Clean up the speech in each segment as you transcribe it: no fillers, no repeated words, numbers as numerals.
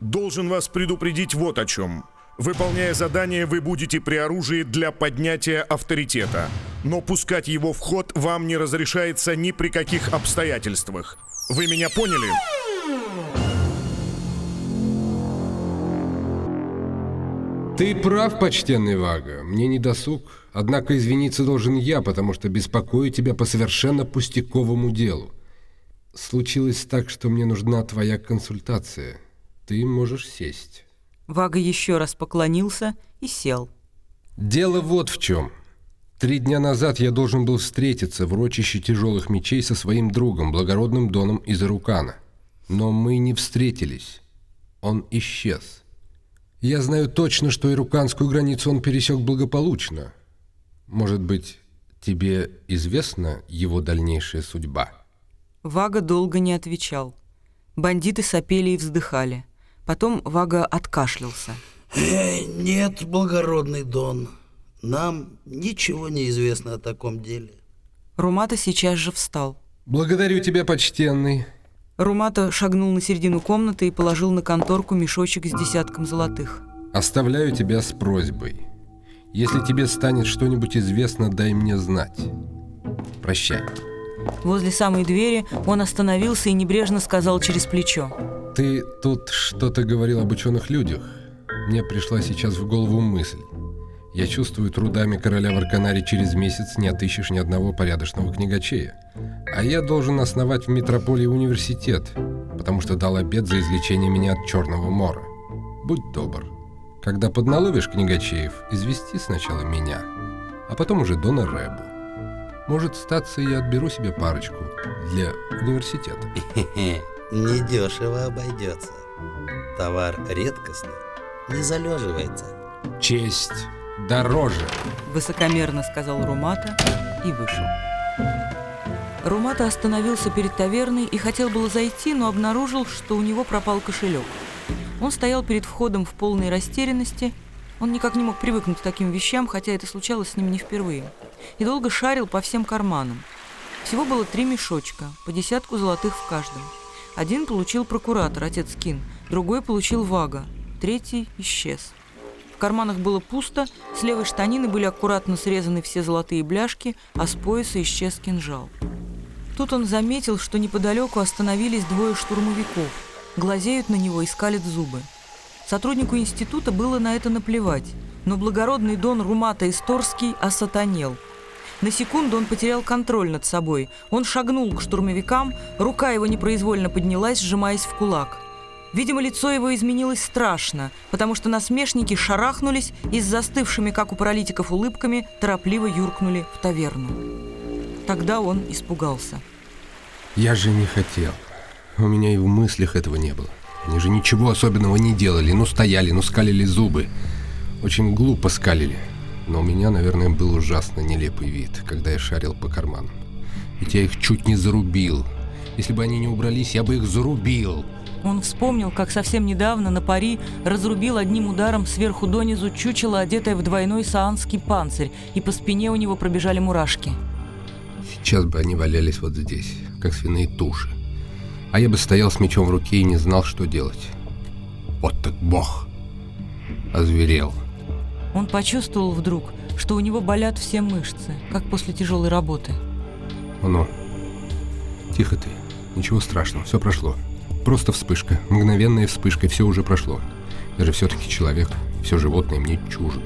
Должен вас предупредить вот о чем. Выполняя задание, вы будете при оружии для поднятия авторитета. Но пускать его в ход вам не разрешается ни при каких обстоятельствах. Вы меня поняли? Ты прав, почтенный Вага. Мне не досуг. Однако извиниться должен я, потому что беспокою тебя по совершенно пустяковому делу. Случилось так, что мне нужна твоя консультация. Ты можешь сесть. Вага еще раз поклонился и сел. Дело вот в чем. 3 дня назад я должен был встретиться в урочище тяжелых мечей со своим другом, благородным Доном из Ирукана. Но мы не встретились. Он исчез. Я знаю точно, что ируканскую границу он пересек благополучно. Может быть, тебе известна его дальнейшая судьба? Вага долго не отвечал. Бандиты сопели и вздыхали. Потом Вага откашлялся. Нет, благородный Дон, нам ничего не известно о таком деле. Румата сейчас же встал. Благодарю тебя, почтенный. Румата шагнул на середину комнаты и положил на конторку мешочек с 10 золотых. Оставляю тебя с просьбой. Если тебе станет что-нибудь известно, дай мне знать. Прощай. Возле самой двери он остановился и небрежно сказал через плечо. Ты тут что-то говорил об ученых людях. Мне пришла сейчас в голову мысль. Я чувствую, трудами короля в Арканаре через месяц не отыщешь ни одного порядочного книгачея. А я должен основать в метрополии университет, потому что дал обет за излечение меня от Черного Мора. Будь добр. Когда подналовишь книгачеев, извести сначала меня, а потом уже Дона Рэбу. Может, статься, я отберу себе парочку для университета. Недешево обойдется. Товар редкостный, не залеживается. Честь дороже, высокомерно сказал Румата и вышел. Румата остановился перед таверной и хотел было зайти, но обнаружил, что у него пропал кошелек. Он стоял перед входом в полной растерянности. Он никак не мог привыкнуть к таким вещам, хотя это случалось с ним не впервые. И долго шарил по всем карманам. Всего было 3 мешочка, по 10 золотых в каждом. Один получил прокуратор, отец Кин, другой получил Вага, третий исчез. В карманах было пусто, с левой штанины были аккуратно срезаны все золотые бляшки, а с пояса исчез кинжал. Тут он заметил, что неподалеку остановились 2 штурмовиков, глазеют на него и скалят зубы. Сотруднику института было на это наплевать, но благородный Дон Румата Исторский осатанел. На секунду он потерял контроль над собой. Он шагнул к штурмовикам, рука его непроизвольно поднялась, сжимаясь в кулак. Видимо, лицо его изменилось страшно, потому что насмешники шарахнулись и с застывшими, как у паралитиков, улыбками торопливо юркнули в таверну. Тогда он испугался. Я же не хотел. У меня и в мыслях этого не было. Они же ничего особенного не делали. Ну стояли, ну скалили зубы. Очень глупо скалили. Но у меня, наверное, был ужасно нелепый вид, когда я шарил по карманам. Ведь я их чуть не зарубил. Если бы они не убрались, я бы их зарубил. Он вспомнил, как совсем недавно на пари разрубил одним ударом сверху донизу чучело, одетое в двойной саанский панцирь, и по спине у него пробежали мурашки. Сейчас бы они валялись вот здесь, как свиные туши. А я бы стоял с мечом в руке и не знал, что делать. Вот так бог! Озверел. Он почувствовал вдруг, что у него болят все мышцы, как после тяжелой работы. Ну, тихо ты, ничего страшного, все прошло. Просто вспышка, мгновенная вспышка, и все уже прошло. Я же все-таки человек, все животное мне чуждо.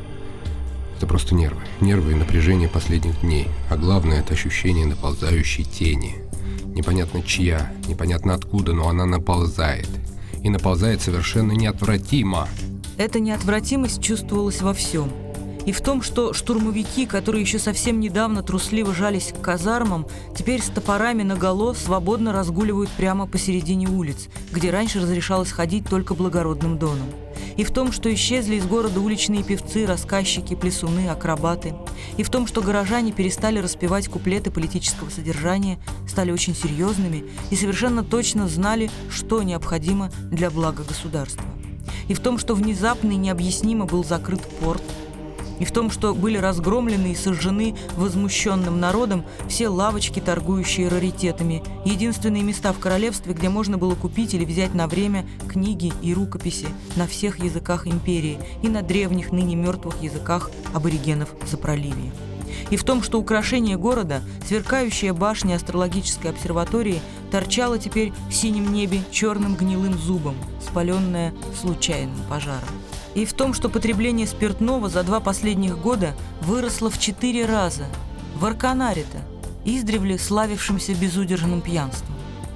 Это просто нервы и напряжение последних дней. А главное, это ощущение наползающей тени. Непонятно чья, непонятно откуда, но она наползает. И наползает совершенно неотвратимо. Эта неотвратимость чувствовалась во всем. И в том, что штурмовики, которые еще совсем недавно трусливо жались к казармам, теперь с топорами наголо свободно разгуливают прямо посередине улиц, где раньше разрешалось ходить только благородным доном. И в том, что исчезли из города уличные певцы, рассказчики, плясуны, акробаты. И в том, что горожане перестали распевать куплеты политического содержания, стали очень серьезными и совершенно точно знали, что необходимо для блага государства. И в том, что внезапно и необъяснимо был закрыт порт. и в том, что были разгромлены и сожжены возмущенным народом все лавочки, торгующие раритетами, единственные места в королевстве, где можно было купить или взять на время книги и рукописи на всех языках империи и на древних, ныне мертвых языках аборигенов Запроливья. И в том, что украшение города, сверкающая башня астрологической обсерватории, торчала теперь в синем небе черным гнилым зубом, спаленная случайным пожаром. И в том, что потребление спиртного за 2 последних года выросло в 4 раза в Арканаре-то, издревле славившемся безудержным пьянством.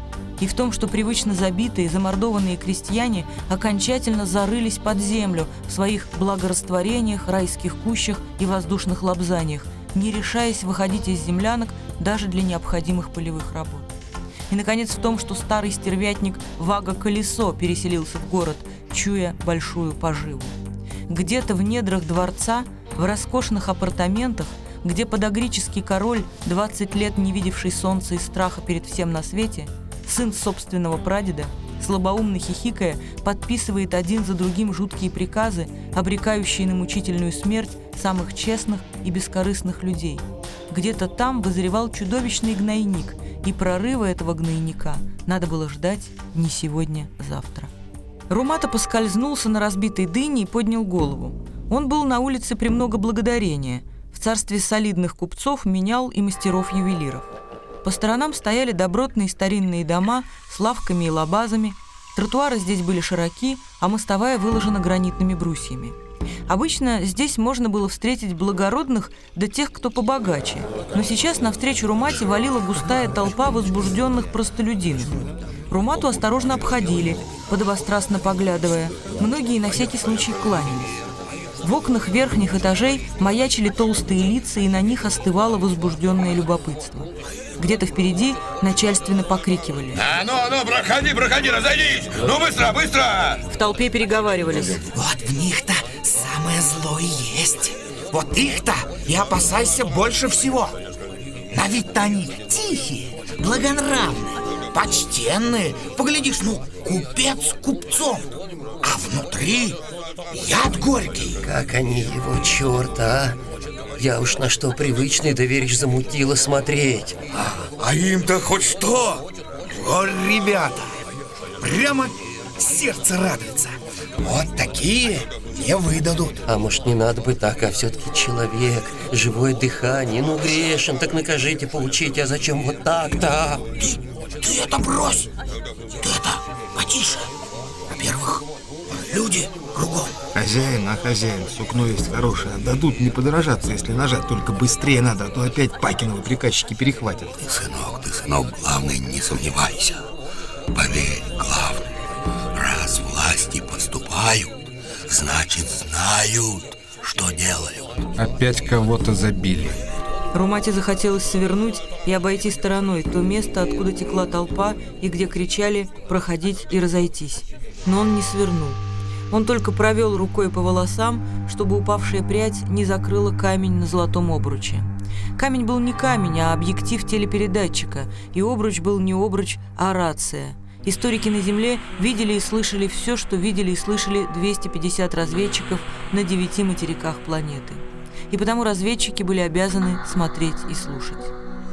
И в том, что привычно забитые, замордованные крестьяне окончательно зарылись под землю в своих благорастворениях, райских кущах и воздушных лобзаниях, не решаясь выходить из землянок даже для необходимых полевых работ. И, наконец, в том, что старый стервятник Вага Колесо переселился в город, чуя большую поживу. Где-то в недрах дворца, в роскошных апартаментах, где подагрический король, 20 лет не видевший солнца и страха перед всем на свете, сын собственного прадеда, слабоумно хихикая, подписывает один за другим жуткие приказы, обрекающие на мучительную смерть самых честных и бескорыстных людей. Где-то там вызревал чудовищный гнойник, и прорыва этого гнойника надо было ждать не сегодня, завтра. Румата поскользнулся на разбитой дыне и поднял голову. Он был на улице Премного Благодарения, в царстве солидных купцов, менял и мастеров-ювелиров. По сторонам стояли добротные старинные дома с лавками и лабазами, тротуары здесь были широки, а мостовая выложена гранитными брусьями. Обычно здесь можно было встретить благородных да тех, кто побогаче, но сейчас навстречу Румате валила густая толпа возбужденных простолюдинов. Румату осторожно обходили, подобострастно поглядывая, многие на всякий случай кланялись. В окнах верхних этажей маячили толстые лица, и на них остывало возбужденное любопытство. Где-то впереди начальственно покрикивали: Ну, проходи, разойдись! Ну, быстро! В толпе переговаривались: вот в них-то самое зло и есть. Вот их-то и опасайся больше всего. На вид-то они тихие, благонравные, почтенные. Поглядишь, купец купцом, а внутри яд горький. Как они его, черта, Я уж на что привычный, да веришь, замутило смотреть. А им-то хоть что? О, ребята, прямо сердце радуется. Вот такие не выдадут. А может, не надо бы так, а все-таки человек, живое дыхание. Ну, грешен, так накажите, поучите, а зачем вот так-то? Ты это брось! Ты это потише. Во-первых, люди кругом. Хозяин, сукно есть хорошее. Отдадут, не подорожаться, если нажать. Только быстрее надо, а то опять Пакиновы приказчики перехватят. Ты, сынок, главное, не сомневайся. Поверь, главное, раз власти поступают, значит, знают, что делают. Опять кого-то забили. Румате захотелось свернуть и обойти стороной то место, откуда текла толпа и где кричали «проходить и разойтись». Но он не свернул. Он только провел рукой по волосам, чтобы упавшая прядь не закрыла камень на золотом обруче. Камень был не камень, а объектив телепередатчика, и обруч был не обруч, а рация. Историки на Земле видели и слышали все, что видели и слышали 250 разведчиков на 9 материках планеты. И потому разведчики были обязаны смотреть и слушать.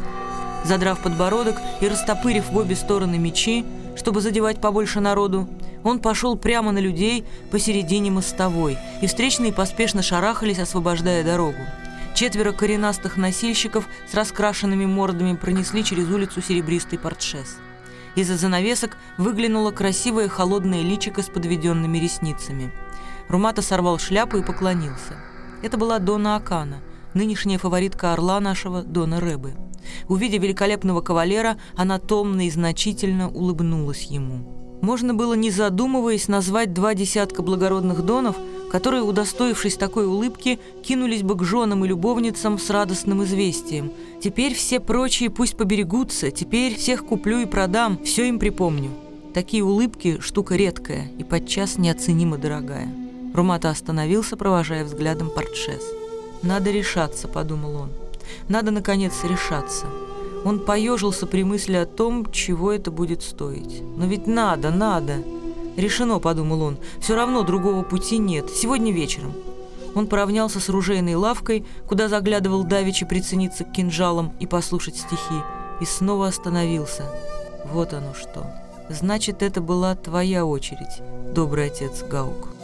Задрав подбородок и растопырив в обе стороны мечи, чтобы задевать побольше народу, он пошел прямо на людей посередине мостовой, и встречные поспешно шарахались, освобождая дорогу. 4 коренастых носильщиков с раскрашенными мордами пронесли через улицу серебристый портшес. Из-за занавесок выглянуло красивое холодное личико с подведенными ресницами. Румата сорвал шляпу и поклонился. Это была Дона Акана, нынешняя фаворитка орла нашего Дона Рэбы. Увидев великолепного кавалера, она томно и значительно улыбнулась ему. Можно было, не задумываясь, назвать 2 десятка благородных донов, которые, удостоившись такой улыбки, кинулись бы к женам и любовницам с радостным известием. Теперь все прочие пусть поберегутся, теперь всех куплю и продам, все им припомню. Такие улыбки – штука редкая и подчас неоценимо дорогая. Румата остановился, провожая взглядом портшес. «Надо решаться», – подумал он. «Надо, наконец, решаться». Он поежился при мысли о том, чего это будет стоить. «Но ведь надо». «Решено», – подумал он. «Все равно другого пути нет. Сегодня вечером». Он поравнялся с ружейной лавкой, куда заглядывал давеча прицениться к кинжалам и послушать стихи, и снова остановился. Вот оно что. Значит, это была твоя очередь, добрый отец Гаук.